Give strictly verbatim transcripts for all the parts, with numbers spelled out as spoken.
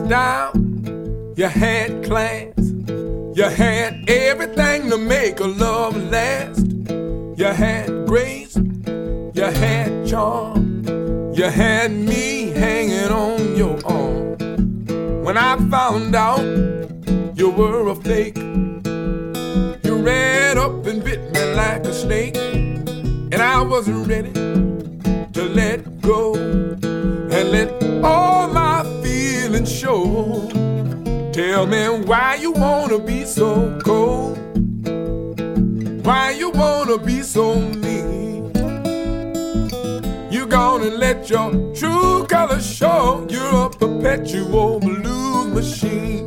down, you had class. You had everything to make a love last. You had grace, you had charm, you had me hanging on your arm. When I found out you were a fake, you ran up and bit me like a snake, and I wasn't ready to let go and let all my feelings show. Tell me why you wanna be so cold, why you wanna be so mean. You gonna let your true colors show. You're a perpetual blues machine.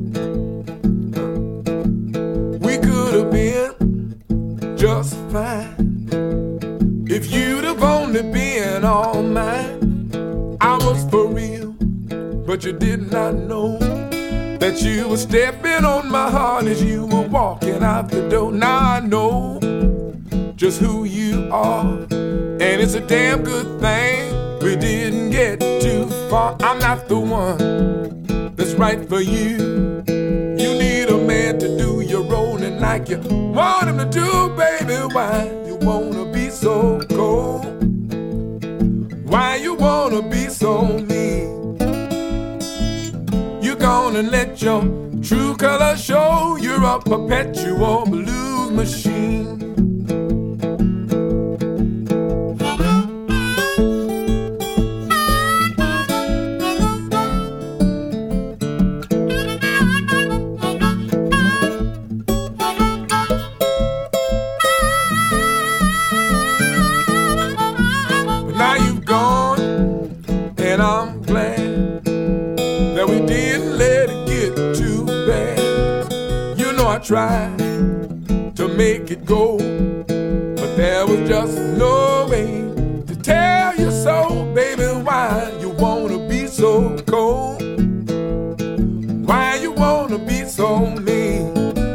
We could have been just fine if you'd have only been all mine. I was for real, but you did not know that you were stepping on my heart as you were walking out the door. Now I know just who you are, and it's a damn good thing we didn't get too far. I'm not the one that's right for you. You need a man to do your rolling like you want him to do, baby. Why you wanna be so cold? Why you wanna be so mean? You gonna let your true color show. You're a perpetual blues machine. But now you've gone, and I'm glad that we didn't let it get too bad. You know I tried to make it go, but there was just no way to tell you so. Baby, why you wanna be so cold? Why you wanna be so mean?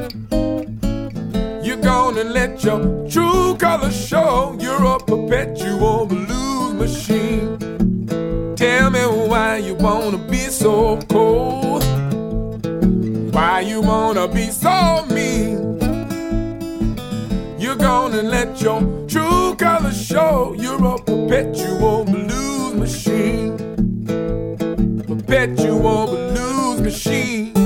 You're gonna let your true colors show. You're a perpetual blues machine. Tell me why you wanna be so cold, why you wanna be so mean. You're gonna let your true colors show. You're a perpetual blues machine, perpetual blues machine.